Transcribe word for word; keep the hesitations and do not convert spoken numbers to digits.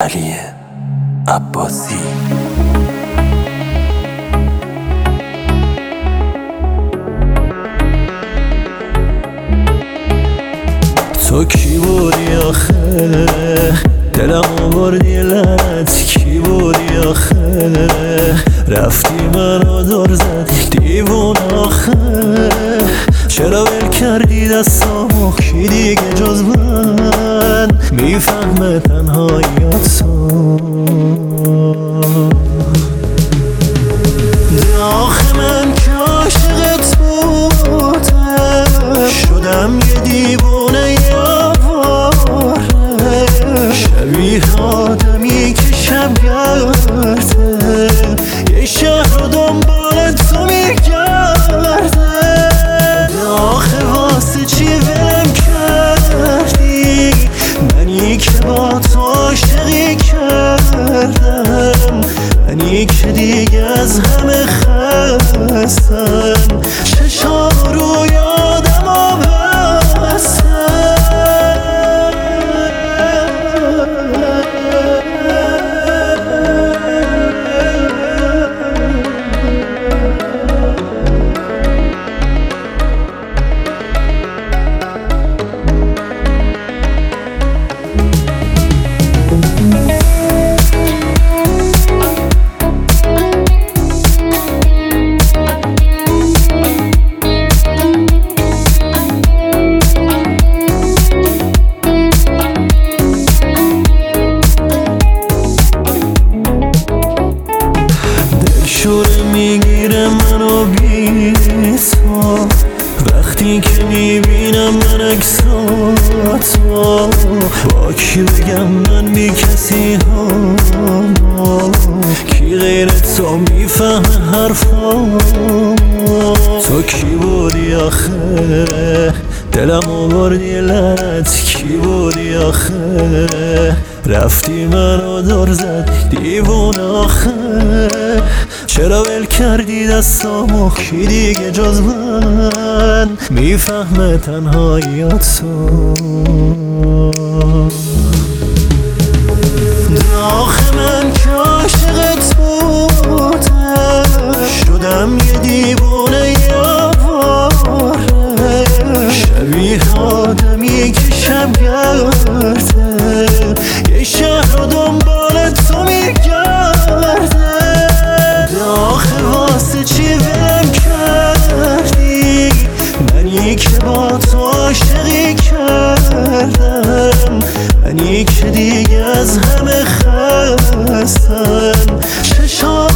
علی عباسی. تو کی بودی آخه دلم آوردی لت، کی بودی آخه رفتی منو دور زدی دیوون آخه، چرا ول کردی دستامو؟ کی دیگه جز من میفهمه تنهاییاتو؟ آخه من که عاشقت بودم شدم یه دیوونه یواره، شبیه آدمی که شب گرده یه شهر رو دنبال تو میگرده. آخه واسه چی ولم کردی منی که با تو عاشقی کردم، منی که دیگه از همه خستم، چشام رو یادم آبستم. شوره میگیره منو بی تو وقتی که میبینم من عکساتو، با کی بگم من بی کسی هم، کی غیر تو میفهمه حرفامو؟ تو کی بودی آخه دلم آوردی لت، کی بودی آخه رفتی منو دور زد دیوون آخه، چرا ول کردی دستامو؟ کی دیگه جز من میفهمه تنهاییاتو؟ آخه من که عاشقت بودم شدم یه دیوونه یواره، شبیه آدمی که شب گرده یه شهر رو دنبال تو میگرده. آخه واسه چی ولم کردی منی که با تو عاشقی کردم، منی که دیگه از همه خستم، چشام